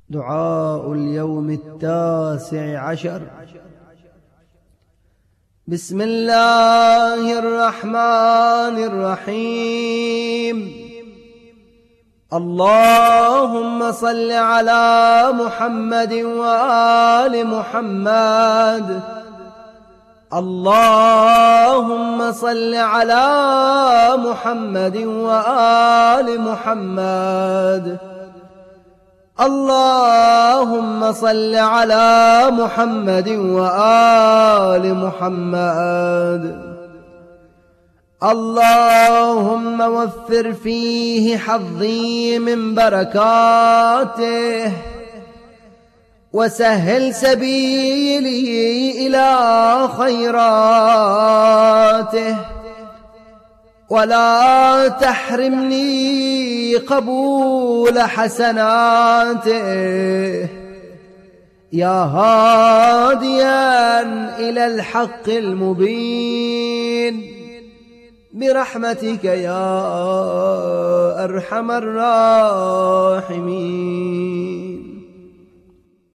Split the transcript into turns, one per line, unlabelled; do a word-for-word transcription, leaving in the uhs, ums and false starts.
دعاء اليوم التاسع عشر. بسم الله الرحمن الرحيم. اللهم صل على محمد وآل محمد. اللهم صل على محمد وآل محمد. اللهم صل على محمد وآل محمد. اللهم وفر فيه حظي من بركاته، وسهل سبيلي إلى خيراته، ولا تحرمني قبول حسناته، يا هاديا إلى الحق المبين، برحمتك يا أرحم الراحمين.